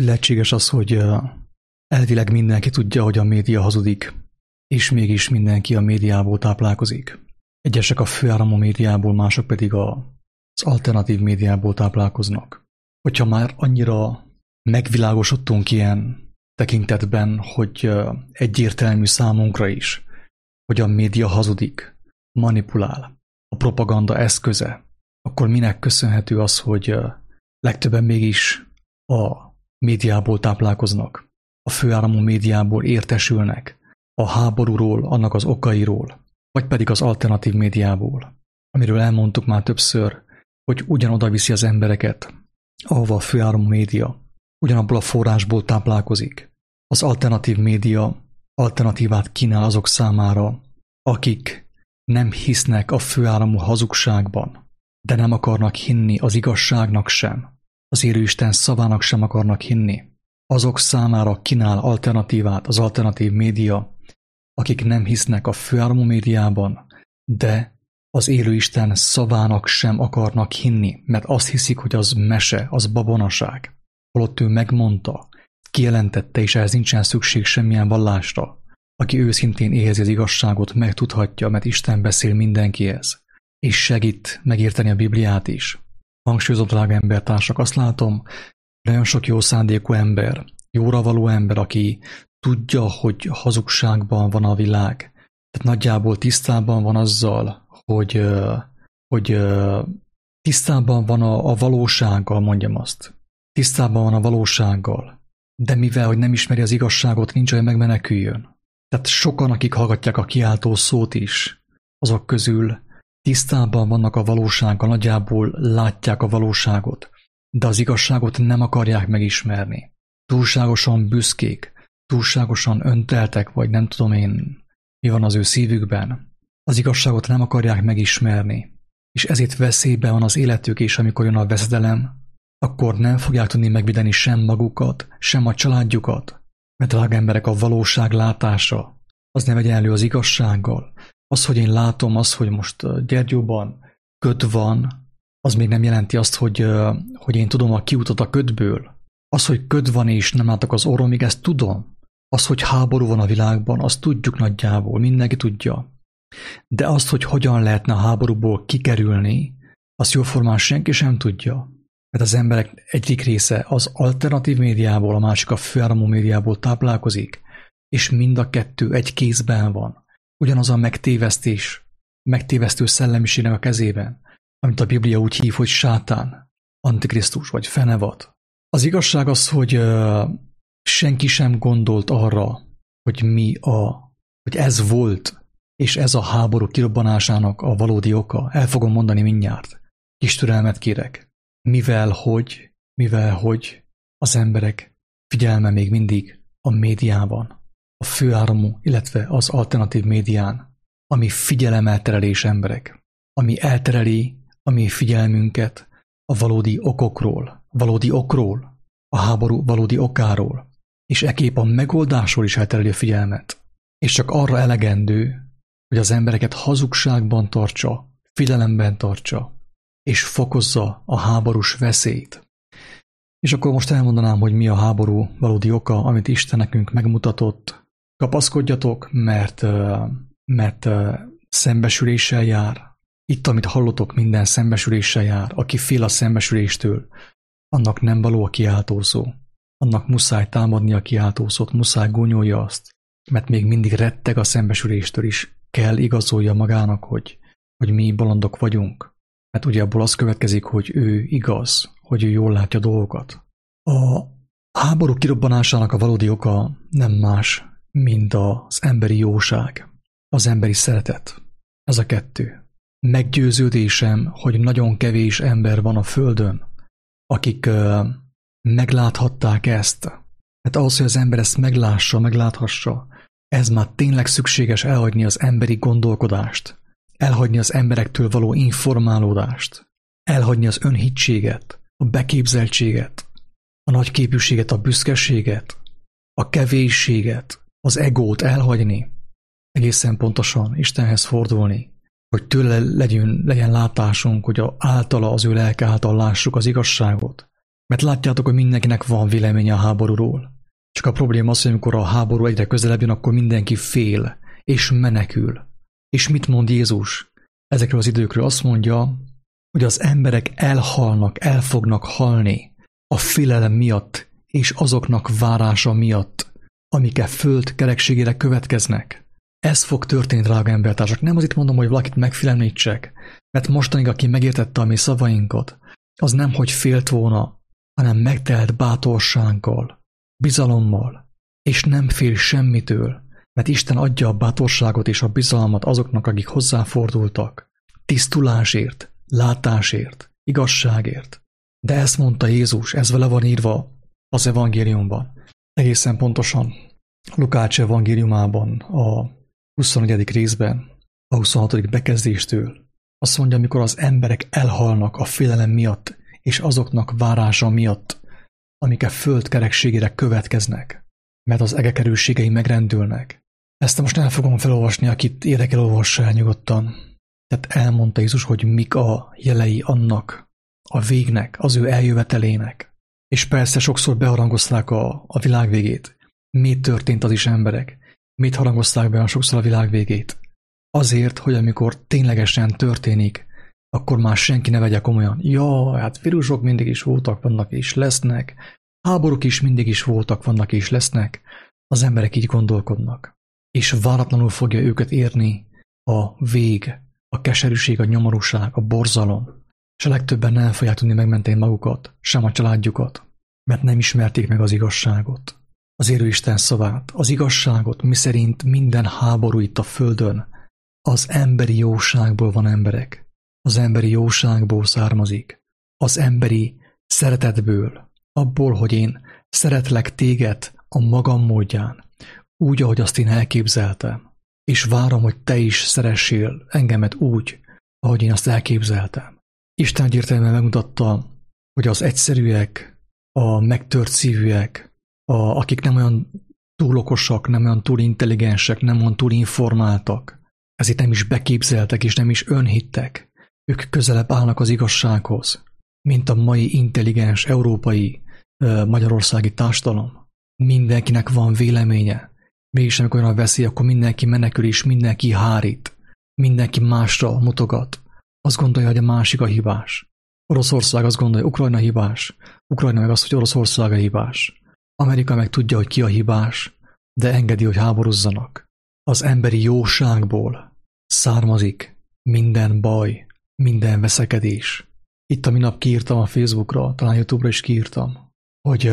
lehetséges az, hogy elvileg mindenki tudja, hogy a média hazudik, és mégis mindenki a médiából táplálkozik. Egyesek a főáramú médiából, mások pedig az alternatív médiából táplálkoznak. Hogyha már annyira megvilágosodtunk ilyen tekintetben, hogy egyértelmű számunkra is, hogy a média hazudik, manipulál, a propaganda eszköze, akkor minek köszönhető az, hogy legtöbben mégis a médiából táplálkoznak, a főáramú médiából értesülnek, a háborúról, annak az okairól, vagy pedig az alternatív médiából, amiről elmondtuk már többször, hogy ugyanoda viszi az embereket, ahova a főáramú média ugyanabból a forrásból táplálkozik. Az alternatív média alternatívát kínál azok számára, akik nem hisznek a főáramú hazugságban, de nem akarnak hinni az igazságnak sem, az élő Isten szavának sem akarnak hinni. Azok számára kínál alternatívát az alternatív média, akik nem hisznek a főáramú médiában, de az élő Isten szavának sem akarnak hinni, mert azt hiszik, hogy az mese, az babonaság. Holott ő megmondta, kijelentette, és ehhez nincsen szükség semmilyen vallásra. Aki őszintén érzi az igazságot, megtudhatja, mert Isten beszél mindenkihez, és segít megérteni a Bibliát is. Hangsúlyozom, drága embertársak, azt látom, nagyon sok jó szándékú ember, jóra való ember, aki tudja, hogy hazugságban van a világ. Tehát nagyjából tisztában van azzal, hogy tisztában van a valósággal, mondjam azt. Tisztában van a valósággal, de mivel, hogy nem ismeri az igazságot, nincs olyan megmeneküljön. Tehát sokan, akik hallgatják a kiáltó szót is, azok közül tisztában vannak a valósággal, nagyjából látják a valóságot, de az igazságot nem akarják megismerni. Túlságosan büszkék, túlságosan önteltek, vagy nem tudom én, mi van az ő szívükben. Az igazságot nem akarják megismerni, és ezért veszélyben van az életük, és amikor jön a veszedelem, akkor nem fogják tudni megvédeni sem magukat, sem a családjukat. Mert drága emberek, a valóság látása, az nem egyenlő az igazsággal. Az, hogy én látom, az, hogy most Gyergyóban köd van, az még nem jelenti azt, hogy én tudom a kiutat a ködből. Az, hogy köd van és nem látok az orromig, ezt tudom. Az, hogy háború van a világban, azt tudjuk nagyjából, mindenki tudja. De azt, hogy hogyan lehetne a háborúból kikerülni, azt jóformán senki sem tudja. Mert az emberek egyik része az alternatív médiából, a másik a főáramú médiából táplálkozik, és mind a kettő egy kézben van. Ugyanaz a megtévesztő szellemiségnek a kezében, amit a Biblia úgy hív, hogy sátán, antikrisztus vagy fenevad. Az igazság az, hogy senki sem gondolt arra, hogy ez volt, és ez a háború kirobbanásának a valódi oka. El fogom mondani mindjárt. Kis türelmet kérek. Mivel hogy az emberek figyelme még mindig a médiában, a főáramú, illetve az alternatív médián, ami figyelemelterelés emberek, ami eltereli a mi figyelmünket a valódi okokról, a háború valódi okáról, és ekképp a megoldásról is eltereli a figyelmet, és csak arra elegendő, hogy az embereket hazugságban tartsa, figyelemben tartsa, és fokozza a háborús veszélyt. És akkor most elmondanám, hogy mi a háború valódi oka, amit Isten nekünk megmutatott. Kapaszkodjatok, mert szembesüléssel jár. Itt, amit hallotok, minden szembesüléssel jár. Aki fél a szembesüléstől, annak nem való a kiáltószó. Annak muszáj támadni a kiáltószót, muszáj gúnyolja azt, mert még mindig retteg a szembesüléstől is. Kell igazolja magának, hogy mi bolondok vagyunk. Mert ugye abból az következik, hogy ő igaz, hogy ő jól látja dolgokat. A háború kirobbanásának a valódi oka nem más, mint az emberi jóság, az emberi szeretet. Ez a kettő. Meggyőződésem, hogy nagyon kevés ember van a Földön, akik megláthatták ezt. Hát ahhoz, hogy az ember ezt megláthassa, ez már tényleg szükséges elhagyni az emberi gondolkodást, elhagyni az emberektől való informálódást, elhagyni az önhitséget, a beképzeltséget, a nagyképűséget, a büszkeséget, a kevésséget, az egót elhagyni, egészen pontosan Istenhez fordulni, hogy tőle legyen látásunk, hogy általa, az ő lelke által lássuk az igazságot, Mert látjátok, hogy mindenkinek van véleménye a háborúról. Csak a probléma az, hogy amikor a háború egyre közelebb jön, akkor mindenki fél, és menekül. És mit mond Jézus? Ezekről az időkről azt mondja, hogy az emberek elhalnak, el fognak halni a félelem miatt, és azoknak várása miatt, amik a föld kerekségére következnek. Ez fog történni, drága embertársak. Nem azért mondom, hogy valakit megfélemlítsek, mert mostanig, aki megértette a mi szavainkat, az nem, hogy félt volna, hanem megtelt bátorsággal, bizalommal, és nem fél semmitől, mert Isten adja a bátorságot és a bizalmat azoknak, akik hozzáfordultak, tisztulásért, látásért, igazságért. De ezt mondta Jézus, ez vele van írva az evangéliumban. Egészen pontosan Lukács evangéliumában, a 24. részben, a 26. bekezdéstől. Azt mondja, amikor az emberek elhalnak a félelem miatt, és azoknak várása miatt, amik a föld kerekségére következnek, mert az egek erősségei megrendülnek. Ezt most el fogom felolvasni, akit érdekel, olvassa el nyugodtan. Tehát elmondta Jézus, hogy mik a jelei annak, a végnek, az ő eljövetelének. És persze sokszor beharangozták a világ végét. Mi történt az is emberek? Mit harangozták be sokszor a világ végét? Azért, hogy amikor ténylegesen történik, akkor már senki ne vegye komolyan. Ja, hát vírusok mindig is voltak, vannak és lesznek. Háborúk is mindig is voltak, vannak és lesznek. Az emberek így gondolkodnak. És váratlanul fogja őket érni a vég, a keserűség, a nyomorúság, a borzalom. És a legtöbben nem fogják tudni megmenteni magukat, sem a családjukat, mert nem ismerték meg az igazságot. Az élő Isten szavát, az igazságot, miszerint minden háború itt a földön az emberi jóságból van, emberek. Az emberi jóságból származik. Az emberi szeretetből. Abból, hogy én szeretlek téged a magam módján, úgy, ahogy azt én elképzeltem, és várom, hogy te is szeressél engemet úgy, ahogy én azt elképzeltem. Isten egyértelműen megmutatta, hogy az egyszerűek, a megtört szívűek, akik nem olyan túl okosak, nem olyan túl intelligensek, nem olyan túl informáltak, ezért nem is beképzeltek és nem is önhittek. Ők közelebb állnak az igazsághoz, mint a mai intelligens európai magyarországi társadalom. Mindenkinek van véleménye. Mégis amikor olyan a veszély, akkor mindenki menekül és mindenki hárít. Mindenki másra mutogat. Azt gondolja, hogy a másik a hibás. Oroszország azt gondolja, hogy Ukrajna hibás. Ukrajna meg azt, hogy Oroszország a hibás. Amerika meg tudja, hogy ki a hibás, de engedi, hogy háborúzzanak. Az emberi jóságból származik minden baj, minden veszekedés. Itt a minap kiírtam a Facebookra, talán YouTube-ra is kiírtam, hogy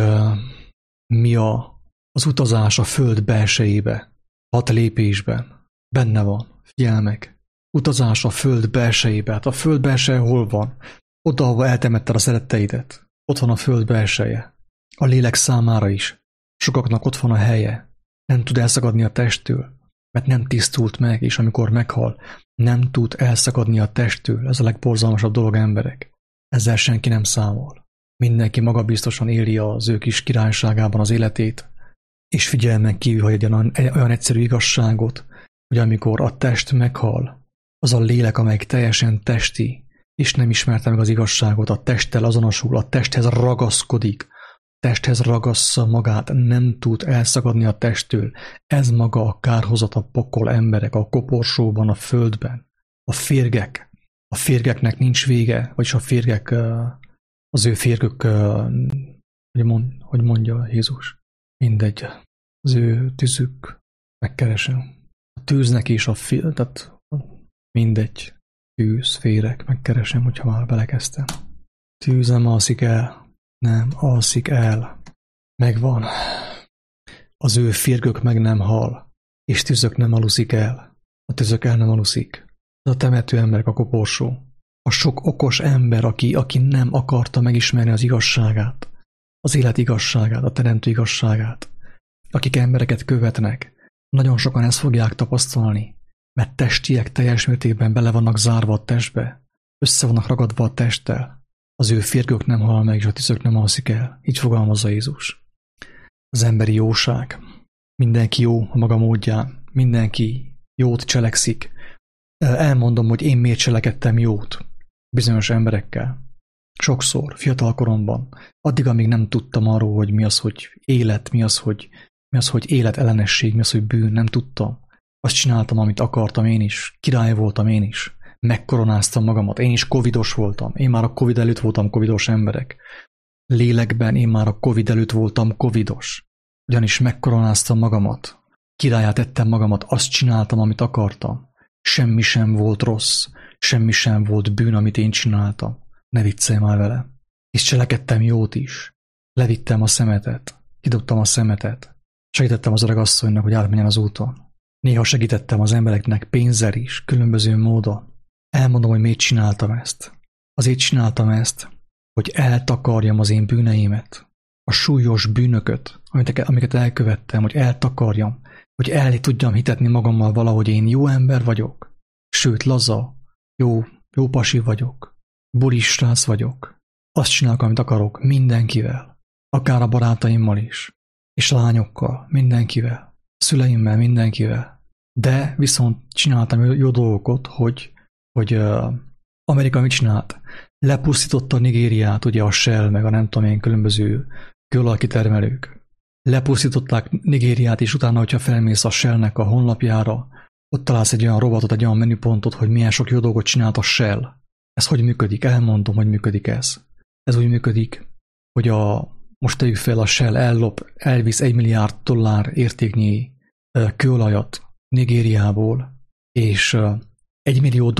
mi az utazás a föld belsejébe, 6 lépésben. Benne van, figyelj meg. Utazás a föld belsejébe. Hát a föld belseje hol van? Oda, ahol eltemetted a szeretteidet. Ott van a föld belseje. A lélek számára is. Sokaknak ott van a helye. Nem tud elszakadni a testtől, mert nem tisztult meg, és amikor meghal, nem tud elszakadni a testtől. Ez a legborzalmasabb dolog, emberek. Ezzel senki nem számol. Mindenki magabiztosan éli az ő kis királyságában az életét, és figyelmen kívül hagy egy olyan egyszerű igazságot, hogy amikor a test meghal, az a lélek, amelyik teljesen testi, és nem ismerte meg az igazságot, a testtel azonosul, a testhez ragaszkodik, testhez ragassza magát, nem tud elszakadni a testtől. Ez maga a kárhozat, a pokol, emberek, a koporsóban, a földben. A férgeknek nincs vége, vagyis a férgek, az ő férgök, hogy mondja Jézus, mindegy, az ő tűzük, megkeresem. A tűznek is tehát mindegy, tűz, féreg, megkeresem, hogyha már belekezdtem. Tűz nem alszik el, nem alszik el, megvan. Az ő férgök meg nem hal, és tüzök nem aluszik el. A tüzök el nem aluszik. Ez a temető emberek, a koporsó. A sok okos ember, aki nem akarta megismerni az igazságát, az élet igazságát, a teremtő igazságát, akik embereket követnek, nagyon sokan ezt fogják tapasztalni, mert testiek teljes mértékben bele vannak zárva a testbe, össze vannak ragadva a testtel, az ő férgök nem hal meg, és a tüzök nem alszik el. Így fogalmazza Jézus. Az emberi jóság. Mindenki jó a maga módján, mindenki jót cselekszik. Elmondom, hogy én miért cselekedtem jót bizonyos emberekkel. Sokszor, fiatal koromban. Addig, amíg nem tudtam arról, hogy mi az, hogy élet, mi az, hogy életellenesség, mi az, hogy bűn, nem tudtam. Azt csináltam, amit akartam én is. Király voltam én is. Megkoronáztam magamat. Én is covidos voltam. Én már a covid előtt voltam covidos emberek. Lélekben én már a covid előtt voltam covidos. Ugyanis megkoronáztam magamat. Királlyá tettem magamat. Azt csináltam, amit akartam. Semmi sem volt rossz. Semmi sem volt bűn, amit én csináltam. Ne viccelj már vele. És cselekedtem jót is. Levittem a szemetet. Kidobtam a szemetet. Segítettem az öreg asszonynak, hogy átmenjen az úton. Néha segítettem az embereknek pénzzel is, különböző módon. Elmondom, hogy miért csináltam ezt. Azért csináltam ezt, hogy eltakarjam az én bűneimet. A súlyos bűnököt, amiket elkövettem, hogy eltakarjam, hogy el tudjam hitetni magammal valahogy én jó ember vagyok. Sőt, laza, jó pasi vagyok. Bulis srác vagyok. Azt csinálok, amit akarok, mindenkivel. Akár a barátaimmal is. És lányokkal, mindenkivel. Szüleimmel, mindenkivel. De viszont csináltam jó dolgokat, hogy Amerika mit csinált? Lepusztította Nigériát, ugye a Shell, meg a nem tudom én különböző kőolajkitermelők. Lepusztították Nigériát, és utána, hogyha felmész a Shellnek a honlapjára, ott találsz egy olyan rovatot, egy olyan menüpontot, hogy milyen sok jó dolgot csinált a Shell. Ez hogy működik? Elmondom, hogy működik ez. Ez úgy működik, hogy most tegyük fel, a Shell elvisz $1 milliárd értéknyi kőolajat Nigériából, és $1 millió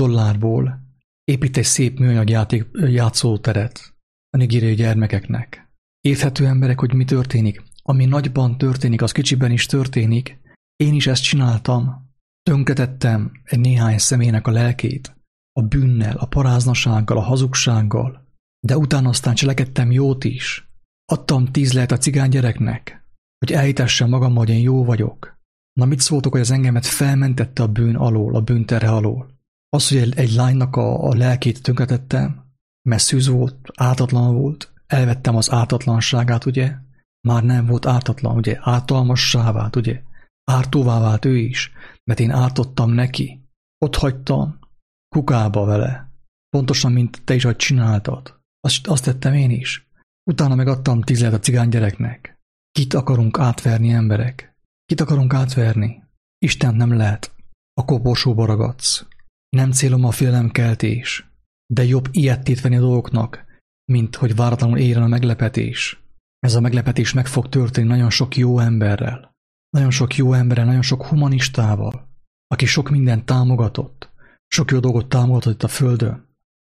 épít egy szép műanyag játszóteret a nigériai gyermekeknek. Érthető emberek, hogy mi történik? Ami nagyban történik, az kicsiben is történik. Én is ezt csináltam. Tönkretettem egy néhány személynek a lelkét. A bűnnel, a paráznasággal, a hazugsággal. De utána aztán cselekedtem jót is. Adtam 10 lehet a cigány gyereknek, hogy elhitessem magam, hogy én jó vagyok. Na mit szóltok, hogy az engemet felmentette a bűn alól, a bűnterhe alól? Az, hogy egy lánynak a lelkét tönkretettem, mert szűz volt, ártatlan volt, elvettem az ártatlanságát, ugye? Már nem volt ártatlan, ugye? Ártalmassá vált, ugye? Ártóvá vált ő is, mert én ártottam neki. Ott hagytam, kukába vele. Pontosan, mint te is, hogy csináltad. Azt tettem én is. Utána megadtam 10 lehet a cigány gyereknek. Kit akarunk átverni, emberek? Kit akarunk átverni? Istent nem lehet. A koporsóba ragadsz. Nem célom a félelemkeltés, de jobb ilyet tétvenni a dolgoknak, mint hogy váratlanul érjen a meglepetés. Ez a meglepetés meg fog történni nagyon sok jó emberrel. Nagyon sok humanistával, aki sok mindent támogatott, sok jó dolgot támogatott itt a földön.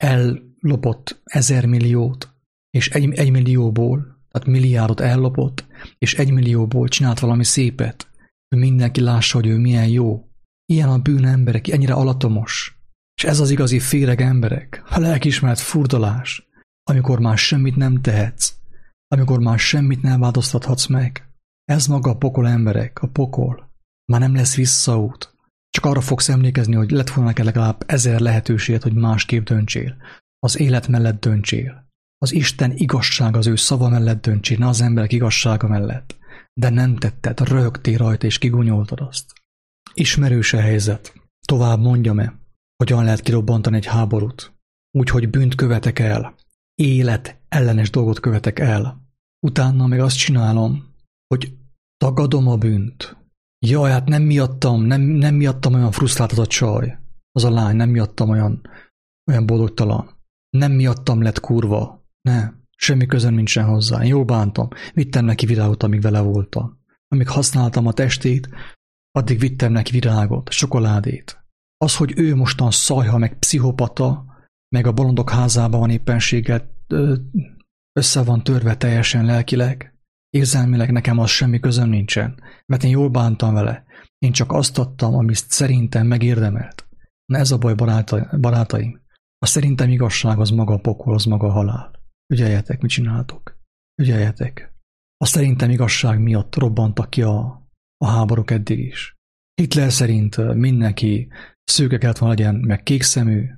Ellopott 1000 milliót, és 1 millióból, tehát milliárdot ellopott, és 1 millióból csinált valami szépet, hogy mindenki lássa, hogy ő milyen jó. Ilyen a bűn emberek, ennyire alatomos. És ez az igazi féreg emberek, a lelkiismeret furdalás, amikor már semmit nem tehetsz, amikor már semmit nem változtathatsz meg. Ez maga a pokol, emberek, a pokol. Már nem lesz visszaút. Csak arra fogsz emlékezni, hogy lett volna neked legalább 1000 lehetőséget, hogy másképp döntsél. Az élet mellett döntsél. Az Isten igazság az ő szava mellett döntsél, ne az emberek igazsága mellett. De nem tetted, röhögtél rajta és kigunyoltad azt. Ismerős a helyzet. Tovább mondjam-e, hogyan lehet kirobbantani egy háborút? Úgyhogy bűnt követek el. Élet ellenes dolgot követek el. Utána meg azt csinálom, hogy tagadom a bűnt. Jaj, hát nem miattam olyan frusztrált az a csaj. Az a lány, nem miattam olyan boldogtalan. Nem miattam lett kurva. Ne, semmi közön nincsen hozzá. Én jól bántam. Vittem neki virágot, amíg vele voltam. Amíg használtam a testét, addig vittem neki virágot, csokoládét. Az, hogy ő mostan szajha, meg pszichopata, meg a bolondok házában van éppenséggel, össze van törve teljesen lelkileg, érzelmileg nekem az semmi közöm nincsen, mert én jól bántam vele. Én csak azt adtam, amit szerintem megérdemelt. Na ez a baj, barátaim. A szerintem igazság az maga a pokol, az maga a halál. Ügyeljetek, mit csináltok? Ügyeljetek. A szerintem igazság miatt robbantak ki a háborúk eddig is. Hitler szerint mindenki szőke kellett volna legyen, meg kékszemű.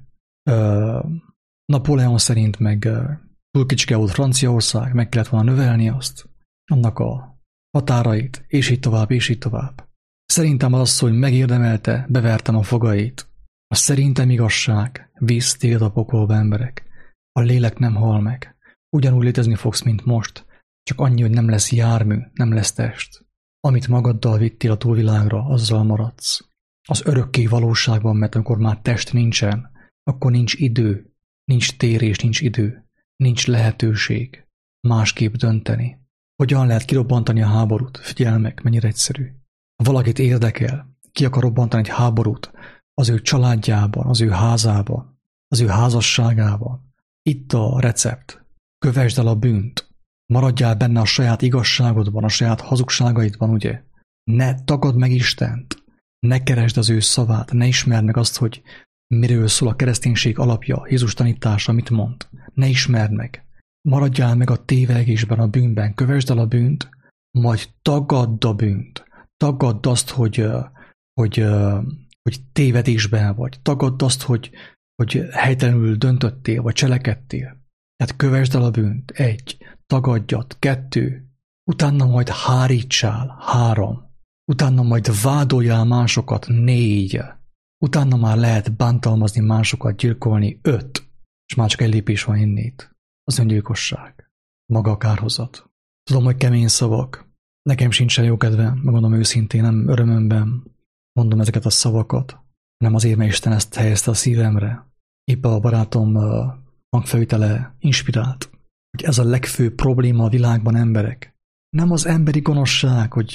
Napóleon szerint meg túl kicsike volt Franciaország, meg kellett volna növelni azt, annak a határait, és így tovább, és így tovább. Szerintem az, hogy megérdemelte, bevertem a fogait. A szerintem igazság visz téged a pokolba, emberek. A lélek nem hal meg. Ugyanúgy létezni fogsz, mint most, csak annyi, hogy nem lesz jármű, nem lesz test. Amit magaddal vittél a túlvilágra, azzal maradsz. Az örökké valóságban, mert amikor már test nincsen, akkor nincs idő, nincs térés, nincs idő, nincs lehetőség másképp dönteni. Hogyan lehet kirobbantani a háborút? Figyelj meg, mennyire egyszerű. Ha valakit érdekel, ki akar robbantani egy háborút az ő családjában, az ő házában, az ő házasságában. Itt a recept. Kövesd el a bűnt. Maradjál benne a saját igazságodban, a saját hazugságaidban, ugye? Ne tagadd meg Istent. Ne keresd az ő szavát. Ne ismerd meg azt, hogy miről szól a kereszténység alapja, Jézus tanítása, mit mond. Ne ismerd meg. Maradjál meg a tévegésben, a bűnben. Kövesd el a bűnt, majd tagadd a bűnt. Tagadd azt, hogy tévedésben vagy. Tagadd azt, hogy helytelenül döntöttél, vagy cselekedtél. Tehát kövesd el a bűnt. 1. Tagadjad. 2. Utána majd hárítsál. 3. Utána majd vádoljál másokat. 4. Utána már lehet bántalmazni másokat, gyilkolni. 5. És már csak egy lépés van innét. Az öngyilkosság. Maga a kárhozat. Tudom, hogy kemény szavak. Nekem sincsen jó kedve, megmondom őszintén, nem örömömben mondom ezeket a szavakat, hanem azért, mert Isten ezt helyezte a szívemre. Épp a barátom hangfelvétele inspirált, hogy ez a legfőbb probléma a világban, emberek. Nem az emberi gonoszság, hogy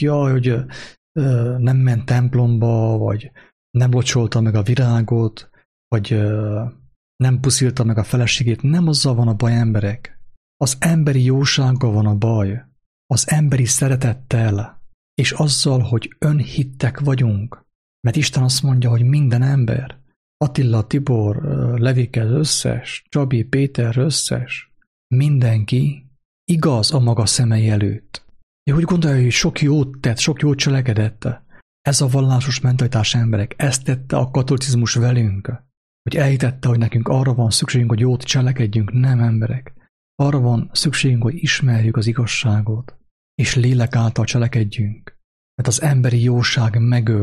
nem ment templomba, vagy nem locsolta meg a virágot, vagy nem puszilta meg a feleségét. Nem azzal van a baj, emberek. Az emberi jósággal van a baj. Az emberi szeretettel, és azzal, hogy önhittek vagyunk. Mert Isten azt mondja, hogy minden ember, Attila, Tibor, Levike, összes, Csabi, Péter, összes, mindenki igaz a maga szemei előtt. Ő úgy gondolja, hogy sok jót tett, sok jót cselekedett. Ez a vallásos mentalitás, emberek, ezt tette a katolicizmus velünk, hogy elhitette, hogy nekünk arra van szükségünk, hogy jót cselekedjünk. Nem, emberek. Arra van szükségünk, hogy ismerjük az igazságot, és lélek által cselekedjünk. Mert az emberi jóság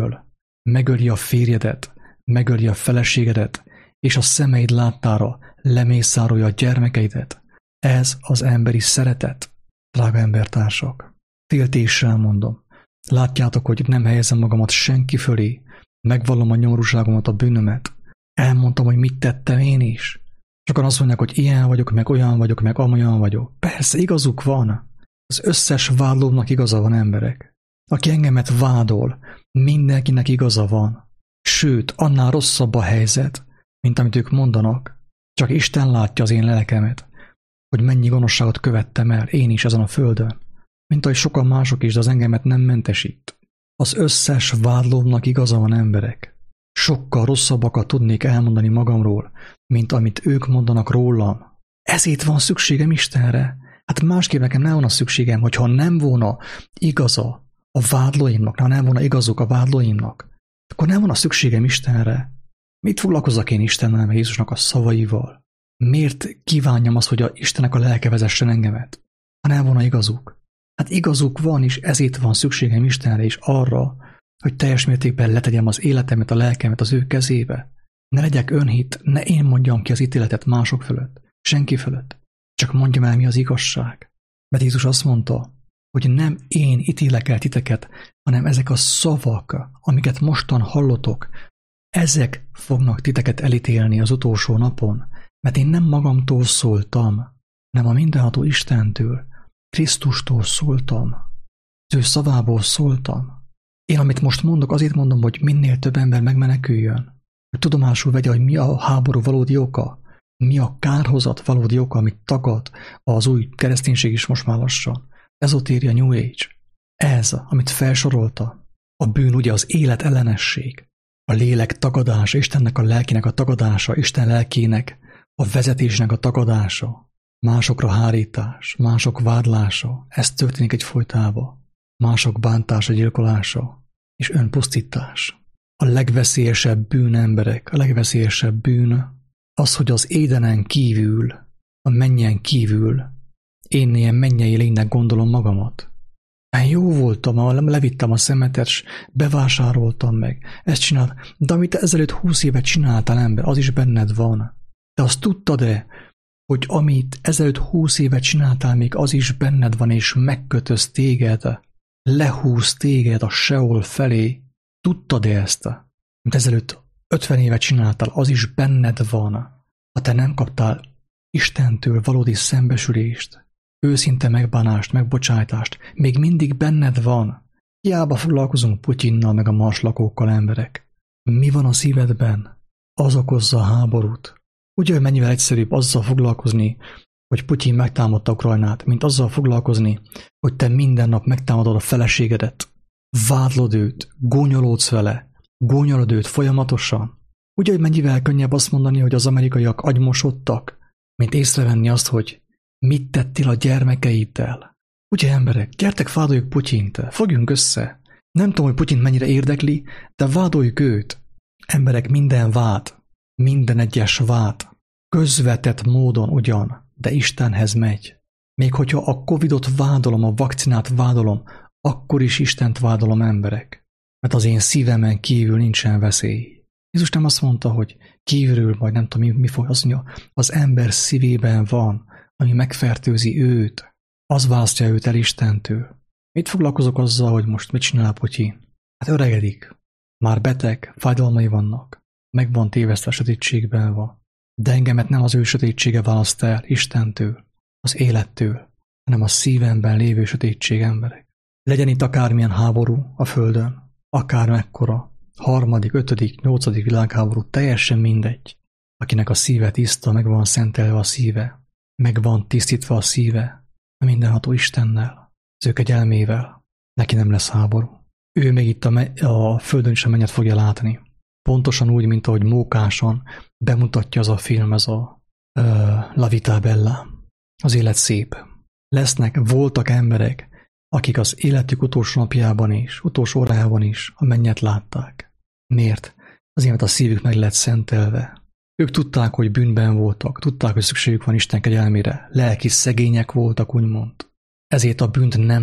megöli a férjedet, megöli a feleségedet, és a szemeid láttára lemészárolja a gyermekeidet. Ez az emberi szeretet, drága embertársak. Féltéssel mondom. Látjátok, hogy nem helyezem magamat senki fölé, megvallom a nyomorúságomat, a bűnömet. Elmondtam, hogy mit tettem én is. Sokan azt mondják, hogy ilyen vagyok, meg olyan vagyok, meg amolyan vagyok. Persze, igazuk van. Az összes vádlónak igaza van, emberek. Aki engemet vádol, mindenkinek igaza van. Sőt, annál rosszabb a helyzet, mint amit ők mondanak. Csak Isten látja az én lelkemet, hogy mennyi gonoszságot követtem el én is ezen a földön. Mint ahogy sokan mások is, de az engemet nem mentesít. Az összes vádlónak igaza van, emberek. Sokkal rosszabbakat tudnék elmondani magamról, mint amit ők mondanak rólam. Ezért van szükségem Istenre. Hát másképp nekem nem volna szükségem, hogyha nem volna igaza a vádlóimnak, ha nem volna igazuk a vádlóimnak, akkor nem volna szükségem Istenre. Mit foglalkozzak én Istennel, meg Jézusnak a szavaival? Miért kívánjam azt, hogy Istennek a lelke vezessen engemet? Ha nem volna igazuk. Hát igazuk van, és ezért van szükségem Istenre, és arra, hogy teljes mértékben letegyem az életemet, a lelkemet az ő kezébe. Ne legyek önhit, ne én mondjam ki az ítéletet mások fölött, senki fölött. Csak mondjam el, mi az igazság. Mert Jézus azt mondta, hogy nem én ítélek el titeket, hanem ezek a szavak, amiket mostan hallotok, ezek fognak titeket elítélni az utolsó napon, mert én nem magamtól szóltam, hanem a mindenható Istentől, Krisztustól szóltam, az ő szavából szóltam. Én, amit most mondok, azért mondom, hogy minél több ember megmeneküljön, hogy tudomásul vegye, hogy mi a háború valódi oka, mi a kárhozat valódi oka, amit tagad az új kereszténység is most már lassan. Ezotéria, New Age. Ez, amit felsorolta. A bűn ugye az élet ellenesség. A lélek tagadása, Istennek a lelkének a tagadása, Isten lelkének a vezetésnek a tagadása. Másokra hárítás, mások vádlása. Ez történik egyfolytában. Mások bántása, gyilkolása és önpusztítás. A legveszélyesebb bűn, emberek, a legveszélyesebb bűn az, hogy az édenen kívül, a mennyen kívül én ilyen mennyei lénynek gondolom magamat. Én jó voltam, levittem a szemetet, s bevásároltam meg, ezt csináltam, de amit ezelőtt 20 évet csináltál, ember, az is benned van. De azt tudtad-e, hogy amit ezelőtt 20 évet csináltál, még az is benned van, és megkötöz téged, lehúz téged a Seol felé. Tudtad-e ezt? Mint ezelőtt 50 évet csináltál, az is benned van. Ha te nem kaptál Istentől valódi szembesülést, őszinte megbánást, megbocsájtást, még mindig benned van. Hiába foglalkozunk Putyinnal meg a marslakókkal, emberek. Mi van a szívedben? Az okozza a háborút. Ugye, hogy mennyivel egyszerűbb azzal foglalkozni, hogy Putyin megtámadta Ukrajnát, mint azzal foglalkozni, hogy te minden nap megtámadod a feleségedet, vádlod őt, gúnyolódsz vele, gúnyolod őt folyamatosan. Ugye, hogy mennyivel könnyebb azt mondani, hogy az amerikaiak agymosodtak, mint észrevenni azt, hogy mit tettél a gyermekeiddel. Ugye, emberek, gyertek, vádoljuk Putyint, fogjunk össze. Nem tudom, hogy Putyint mennyire érdekli, de vádoljuk őt. Emberek, minden vád, minden egyes vád, közvetett módon ugyan, de Istenhez megy. Még hogyha a Covidot vádolom, a vakcinát vádolom, akkor is Istent vádolom, emberek. Mert az én szívemen kívül nincsen veszély. Jézus nem azt mondta, hogy kívülről, vagy nem tudom, mi fog, azt mondja, az ember szívében van, ami megfertőzi őt. Az választja őt el Istentől. Mit foglalkozok azzal, hogy most mit csinál Putyin? Hát öregedik. Már beteg, fájdalmai vannak. Meg van tévesztve, sötétségben van. De engemet nem az ő sötétsége választ el Istentől, az élettől, hanem a szívemben lévő sötétség, emberek. Legyen itt akármilyen háború a földön, akár mekkora, 3., 5., 8. világháború, teljesen mindegy. Akinek a szíve tiszta, meg van szentelve a szíve, meg van tisztítva a szíve, a mindenható Istennel, az ő kegyelmével, neki nem lesz háború. Ő még itt a földön is a mennyet fogja látni. Pontosan úgy, mint ahogy mókásan bemutatja az a film, ez a La Vita Bella. Az élet szép. Voltak emberek, akik az életük utolsó napjában is, utolsó órájában is a mennyet látták. Miért? Azért, mert a szívük meg lett szentelve. Ők tudták, hogy bűnben voltak, tudták, hogy szükségük van Isten kegyelmére, lelki szegények voltak, úgymond. Ezért a bűnt nem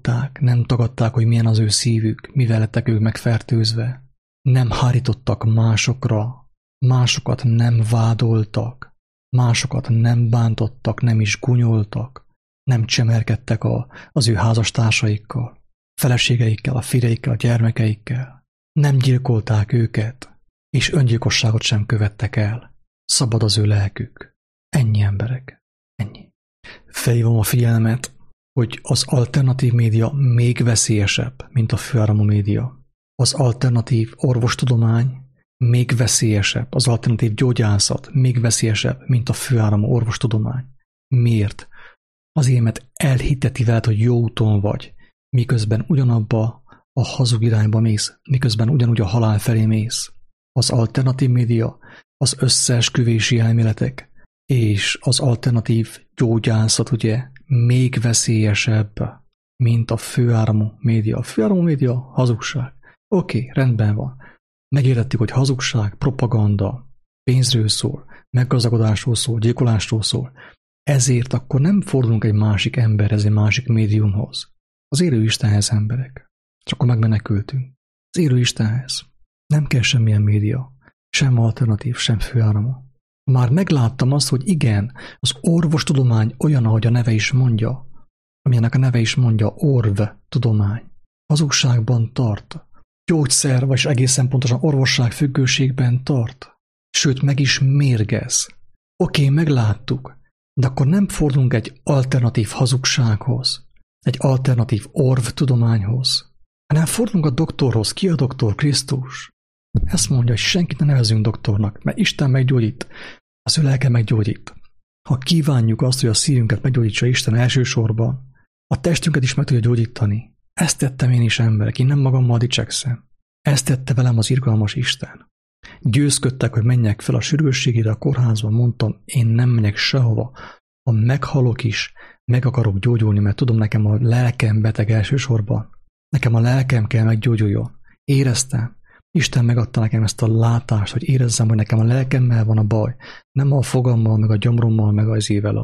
tagadták, hogy milyen az ő szívük, mivel lettek ők megfertőzve. Nem hárítottak másokra, másokat nem vádoltak, másokat nem bántottak, nem is gúnyoltak, nem csemerkedtek az ő házastársaikkal, feleségeikkel, a férjeikkel, a gyermekeikkel. Nem gyilkolták őket, és öngyilkosságot sem követtek el. Szabad az ő lelkük. Ennyi, emberek. Ennyi. Felhívom a figyelmet, hogy az alternatív média még veszélyesebb, mint a főáramú média. Az alternatív orvostudomány még veszélyesebb, az alternatív gyógyászat még veszélyesebb, mint a főáramú orvostudomány. Miért? Azért, mert elhitteti veled, hogy jó úton vagy, miközben ugyanabba a hazug irányba mész, miközben ugyanúgy a halál felé mész. Az alternatív média, az összeesküvési elméletek és az alternatív gyógyászat ugye még veszélyesebb, mint a főáramú média. A főáramú média hazugság. Oké, rendben van. Megértettük, hogy hazugság, propaganda, pénzről szól, meggazdagodásról szól, gyilkolásról szól. Ezért akkor nem fordulunk egy másik emberhez, egy másik médiumhoz. Az élő Istenhez, emberek. És akkor megmenekültünk. Az élő Istenhez. Nem kell semmilyen média. Sem alternatív, sem főáramú. Már megláttam azt, hogy igen, az orvostudomány olyan, ahogy a neve is mondja, amilyenek a neve is mondja, orvtudomány. Hazugságban tart. Gyógyszer, vagyis egészen pontosan orvosság függőségben tart. Sőt, meg is mérgez. Oké, megláttuk, de akkor nem fordulunk egy alternatív hazugsághoz, egy alternatív orvtudományhoz, hanem fordulunk a doktorhoz. Ki a doktor? Krisztus. Ezt mondja, hogy senkit ne nevezünk doktornak, mert Isten meggyógyít, az ő lelke meggyógyít. Ha kívánjuk azt, hogy a szívünket meggyógyítsa Isten elsősorban, a testünket is meg tudja gyógyítani. Ezt tettem én is, emberek, én nem magammal dicsekszem. Ezt tette velem az irgalmas Isten. Győzködtek, hogy menjek fel a sürgősségére a kórházba, mondtam, én nem megyek sehova. Ha meghalok is, meg akarok gyógyulni, mert tudom, nekem a lelkem beteg elsősorban. Nekem a lelkem kell meggyógyuljon. Éreztem. Isten megadta nekem ezt a látást, hogy érezzem, hogy nekem a lelkemmel van a baj. Nem a fogammal, meg a gyomrommal, meg az ével,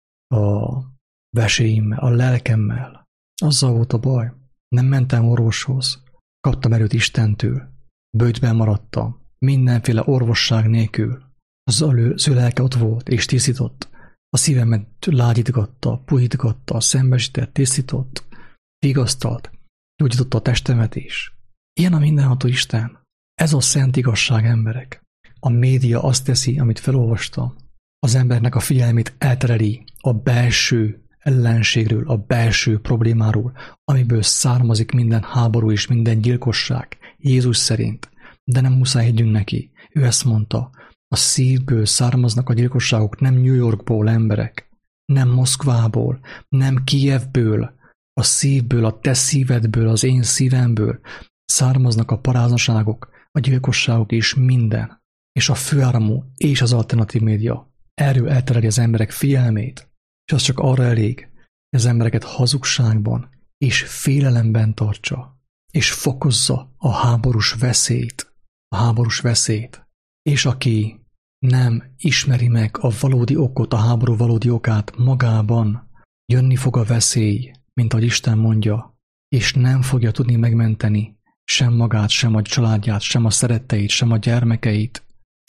a veséimmel, a lelkemmel. Azzal volt a baj. Nem mentem orvoshoz. Kaptam erőt Istentől. Böjtben maradtam. Mindenféle orvosság nélkül. Az ő lelke ott volt, és tisztított. A szívemet lágyítgatta, puhítgatta, szembesített, tisztított, vigasztalt, gyógyította a testemet is. Ilyen a mindenható Isten. Ez a szent igazság, emberek. A média azt teszi, amit felolvastam. Az embernek a figyelmét eltereli a belső ellenségről, a belső problémáról, amiből származik minden háború és minden gyilkosság, Jézus szerint. De nem muszáj higgyünk neki. Ő ezt mondta, a szívből származnak a gyilkosságok, nem New Yorkból, emberek, nem Moszkvából, nem Kijevből, a szívből, a te szívedből, az én szívemből származnak a paráznaságok, a gyilkosságok és minden. És a főáramú és az alternatív média erről eltereli az emberek figyelmét, és az csak arra elég, hogy az embereket hazugságban és félelemben tartsa, és fokozza a háborús veszélyt. És aki nem ismeri meg a valódi okot, a háború valódi okát magában, jönni fog a veszély, mint ahogy Isten mondja, és nem fogja tudni megmenteni sem magát, sem a családját, sem a szeretteit, sem a gyermekeit.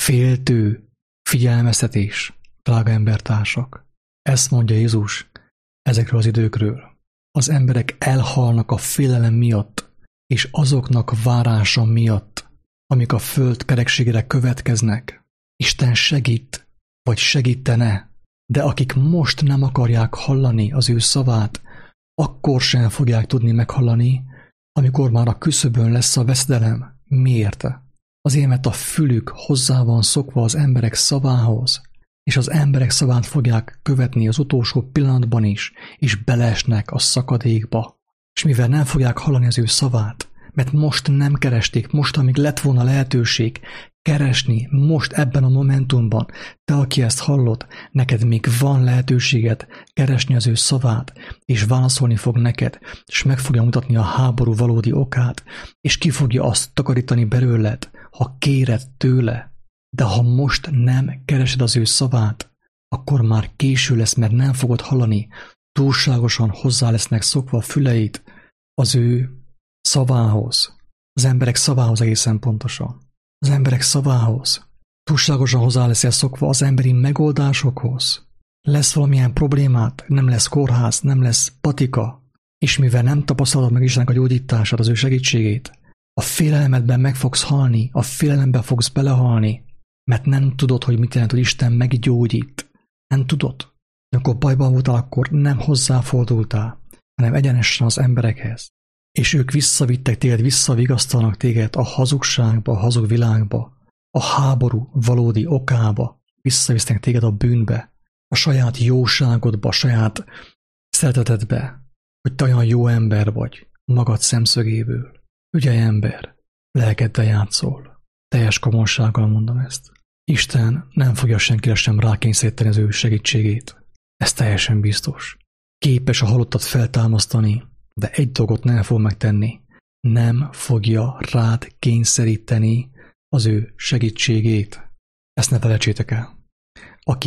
Féltő figyelmeztetés, drága embertársak. Ezt mondja Jézus ezekről az időkről. Az emberek elhalnak a félelem miatt, és azoknak várása miatt, amik a föld kerekségére következnek. Isten segít, vagy segítene, de akik most nem akarják hallani az ő szavát, akkor sem fogják tudni meghallani, amikor már a küszöbön lesz a veszedelem. Miért? Azért, mert a fülük hozzá van szokva az emberek szavához, és az emberek szavát fogják követni az utolsó pillanatban is, és beleesnek a szakadékba. És mivel nem fogják hallani az ő szavát, mert most nem keresték, most, amíg lett volna lehetőség keresni, most ebben a momentumban, te, aki ezt hallod, neked még van lehetőséged keresni az ő szavát, és válaszolni fog neked, és meg fogja mutatni a háború valódi okát, és ki fogja azt takarítani belőled, ha kéred tőle. De ha most nem keresed az ő szavát, akkor már késő lesz, mert nem fogod hallani, túlságosan hozzá lesznek szokva a füleid az ő szavához, az emberek szavához egészen pontosan. Az emberek szavához. Túlságosan hozzá leszel szokva az emberi megoldásokhoz. Lesz valamilyen problémát, nem lesz kórház, nem lesz patika, és mivel nem tapasztalod meg Istennek a gyógyítását, az ő segítségét, a félelemedben meg fogsz halni, a félelembe fogsz belehalni, mert nem tudod, hogy mit jelent, hogy Isten meggyógyít. Nem tudod. De akkor bajban voltál, akkor nem hozzáfordultál, hanem egyenesen az emberekhez. És ők visszavittek téged, visszavigasztalnak téged a hazugságba, a hazug világba, a háború valódi okába, visszavisznek téged a bűnbe, a saját jóságodba, a saját szeretetedbe, hogy te olyan jó ember vagy, magad szemszögéből. Ügyelj ember, lelkeddel játszol. Teljes komolysággal mondom ezt. Isten nem fogja senkire sem rákényszeríteni az ő segítségét. Ez teljesen biztos. Képes a halottat feltámasztani, de egy dolgot nem fog megtenni. Nem fogja rád kényszeríteni az ő segítségét. Ezt ne felejtsétek el. Aki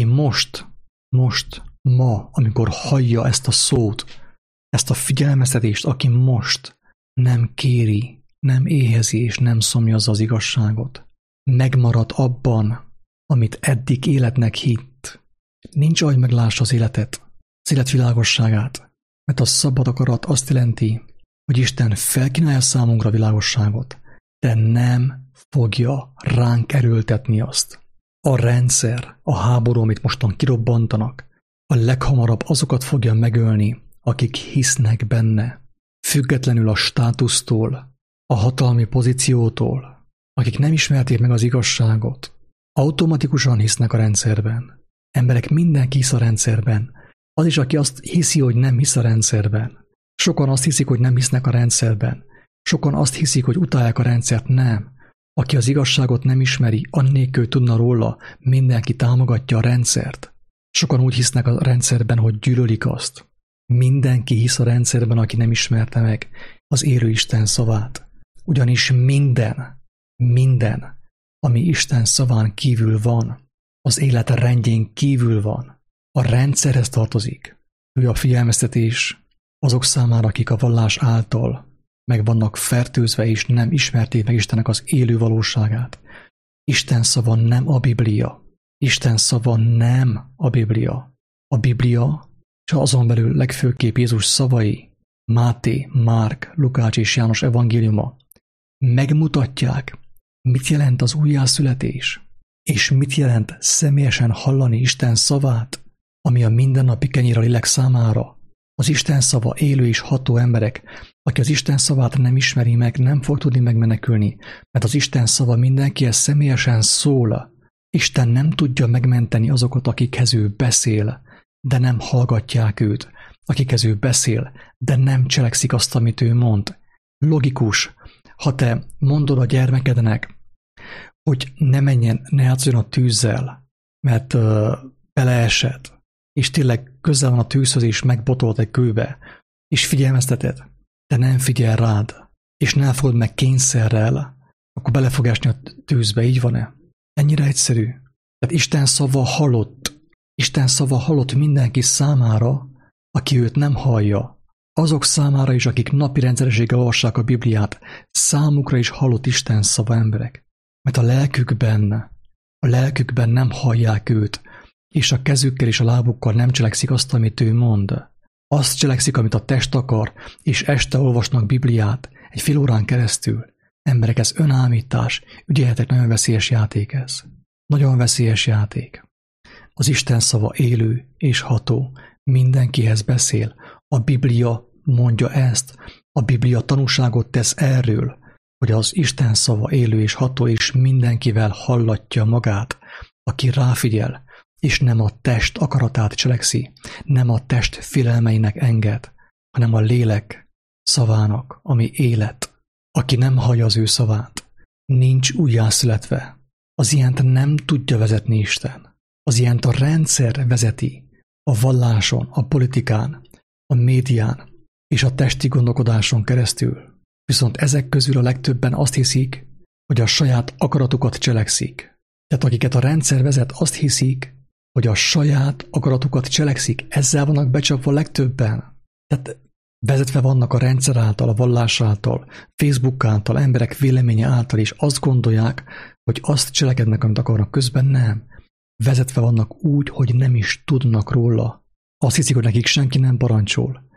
ma, amikor hallja ezt a szót, ezt a figyelmeztetést, aki most nem kéri, nem éhezi és nem szomjazza az igazságot, megmarad abban, amit eddig életnek hitt. Nincs ahogy meglássa az életet, az élet világosságát, mert a szabad akarat azt jelenti, hogy Isten felkínálja számunkra a világosságot, de nem fogja ránk erőltetni azt. A rendszer, a háború, amit mostan kirobbantanak, a leghamarabb azokat fogja megölni, akik hisznek benne, függetlenül a státusztól, a hatalmi pozíciótól, akik nem ismerték meg az igazságot, automatikusan hisznek a rendszerben. Emberek, mindenki hisz a rendszerben. Az is, aki azt hiszi, hogy nem hisz a rendszerben. Sokan azt hiszik, hogy nem hisznek a rendszerben. Sokan azt hiszik, hogy utálják a rendszert. Nem. Aki az igazságot nem ismeri, annélkül tudna róla, mindenki támogatja a rendszert. Sokan úgy hisznek a rendszerben, hogy gyűlölik azt. Mindenki hisz a rendszerben, aki nem ismerte meg az élő Isten szavát. Ugyanis minden, ami Isten szaván kívül van, az élet rendjén kívül van, a rendszerhez tartozik. Ő a figyelmeztetés azok számára, akik a vallás által meg vannak fertőzve és nem ismerték meg Istennek az élő valóságát. Isten szava nem a Biblia. Isten szava nem a Biblia. A Biblia, és azon belül legfőképp Jézus szavai, Máté, Márk, Lukács és János evangéliuma megmutatják, mit jelent az újjászületés, és mit jelent személyesen hallani Isten szavát, ami a mindennapi kenyér a lélek számára. Az Isten szava élő és ható emberek, aki az Isten szavát nem ismeri meg, nem fog tudni megmenekülni, mert az Isten szava mindenkihez személyesen szól. Isten nem tudja megmenteni azokat, akikhez ő beszél, de nem hallgatják őt, akikhez ő beszél, de nem cselekszik azt, amit ő mond. Logikus, ha te mondod a gyermekednek, hogy ne menjen, ne játszon a tűzzel, mert beleesett, és tényleg közel van a tűzhöz, és megbotolt egy kőbe, és figyelmezteted, de nem figyel rád, és ne fogod meg kényszerrel, akkor bele fog esni a tűzbe, így van-e? Ennyire egyszerű. Tehát Isten szava halott. Isten szava halott mindenki számára, aki őt nem hallja. Azok számára is, akik napi rendszerességgel olvassák a Bibliát, számukra is halott Isten szava, emberek. Mert a lelkükben nem hallják őt, és a kezükkel és a lábukkal nem cselekszik azt, amit ő mond. Azt cselekszik, amit a test akar, és este olvasnak Bibliát egy fél órán keresztül. Emberek, ez önállítás, ügyeljetek, nagyon veszélyes játék ez. Nagyon veszélyes játék. Az Isten szava élő és ható, mindenkihez beszél. A Biblia mondja ezt, a Biblia tanúságot tesz erről, hogy az Isten szava élő és ható, és mindenkivel hallatja magát, aki ráfigyel, és nem a test akaratát cselekszi, nem a test félelmeinek enged, hanem a lélek szavának, ami élet. Aki nem hallja az ő szavát, nincs újjászületve. Az ilyent nem tudja vezetni Isten. Az ilyent a rendszer vezeti, a valláson, a politikán, a médián és a testi gondolkodáson keresztül. Viszont ezek közül a legtöbben azt hiszik, hogy a saját akaratukat cselekszik. Tehát akiket a rendszer vezet, azt hiszik, hogy a saját akaratukat cselekszik. Ezzel vannak becsapva legtöbben. Tehát vezetve vannak a rendszer által, a vallás által, Facebook által, emberek véleménye által, és azt gondolják, hogy azt cselekednek, amit akarnak, közben nem. Vezetve vannak úgy, hogy nem is tudnak róla. Azt hiszik, hogy nekik senki nem parancsol.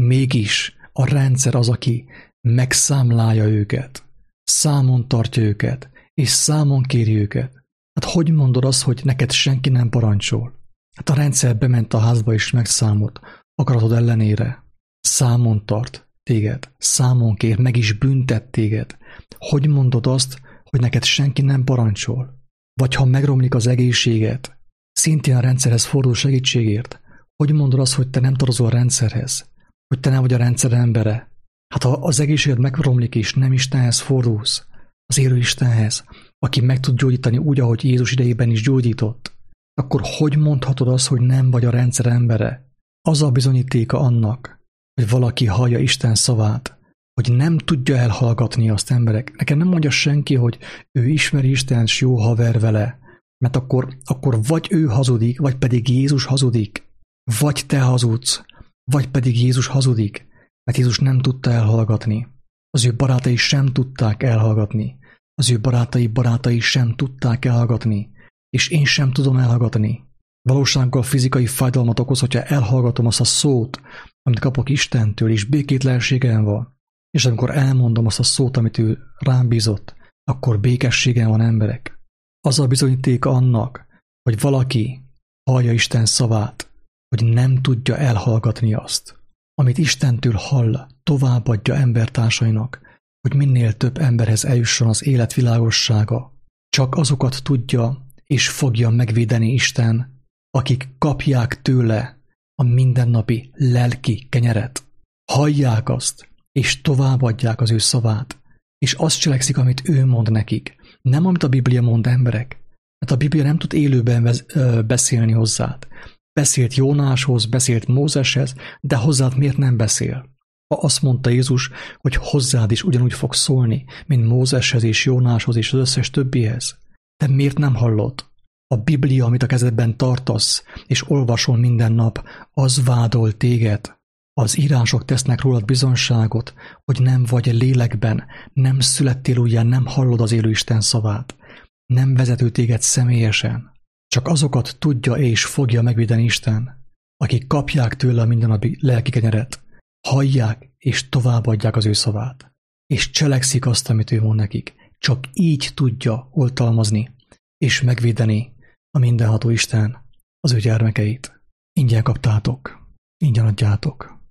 Mégis a rendszer az, aki megszámlálja őket, számon tartja őket, és számon kéri őket. Hát hogy mondod azt, hogy neked senki nem parancsol? Hát a rendszer bement a házba és megszámolt, akaratod ellenére. Számon tart téged, számon kér, meg is büntet téged. Hogy mondod azt, hogy neked senki nem parancsol? Vagy ha megromlik az egészséget, szintén a rendszerhez fordul segítségért. Hogy mondod azt, hogy te nem tartozol a rendszerhez? Hogy te nem vagy a rendszer embere? Hát ha az egészséged megromlik és nem Istenhez fordulsz, az élő Istenhez, aki meg tud gyógyítani úgy, ahogy Jézus idejében is gyógyított, akkor hogy mondhatod azt, hogy nem vagy a rendszer embere? Az a bizonyítéka annak, hogy valaki hallja Isten szavát, hogy nem tudja elhallgatni azt, emberek. Nekem nem mondja senki, hogy ő ismeri Istent, s jó haver vele, mert akkor vagy ő hazudik, vagy pedig Jézus hazudik. Vagy te hazudsz, vagy pedig Jézus hazudik, mert Jézus nem tudta elhallgatni. Az ő barátai sem tudták elhallgatni. Az ő barátai sem tudták elhallgatni. És én sem tudom elhallgatni. Valósággal fizikai fájdalmat okoz, hogyha elhallgatom azt a szót, amit kapok Istentől, és békétlenségem van. És amikor elmondom azt a szót, amit ő rám bízott, akkor békességem van, emberek. Az a bizonyítéka annak, hogy valaki hallja Isten szavát, hogy nem tudja elhallgatni azt, amit Istentől hall, továbbadja embertársainak, hogy minél több emberhez eljusson az élet világossága. Csak azokat tudja és fogja megvédeni Isten, akik kapják tőle a mindennapi lelki kenyeret. Hallják azt, és továbbadják az ő szavát, és azt cselekszik, amit ő mond nekik. Nem amit a Biblia mond, emberek. Mert a Biblia nem tud élőben beszélni hozzád. Beszélt Jónáshoz, beszélt Mózeshez, de hozzád miért nem beszél? Ha azt mondta Jézus, hogy hozzád is ugyanúgy fog szólni, mint Mózeshez és Jónáshoz és az összes többihez. De miért nem hallod? A Biblia, amit a kezedben tartasz, és olvasol minden nap, az vádol téged. Az írások tesznek rólad bizonságot, hogy nem vagy lélekben, nem születtél újjá, nem hallod az élő Isten szavát. Nem vezető téged személyesen. Csak azokat tudja és fogja megvédeni Isten, akik kapják tőle a mindennapi lelki kenyeret, hallják és továbbadják az ő szavát, és cselekszik azt, amit ő mond nekik. Csak így tudja oltalmazni és megvédeni a mindenható Isten az ő gyermekeit. Ingyen kaptátok, ingyen adjátok.